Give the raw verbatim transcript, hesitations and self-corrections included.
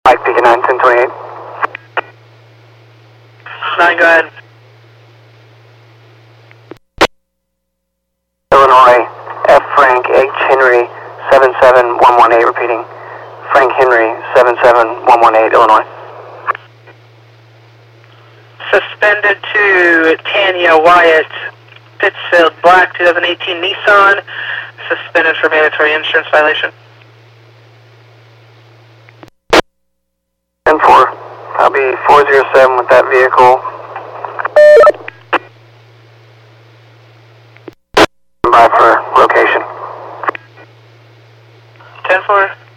Mike Pekin nine, ten twenty-eight. nine, go ahead. Illinois, F Frank H Henry, seven seven one one eight, repeating. Frank Henry, seven seven one one eight, Illinois. Suspended to Tanya Wyatt, Pittsfield Black, twenty eighteen Nissan. Suspended for mandatory insurance violation. ten four, I'll be four zero seven with that vehicle. By for location. ten four.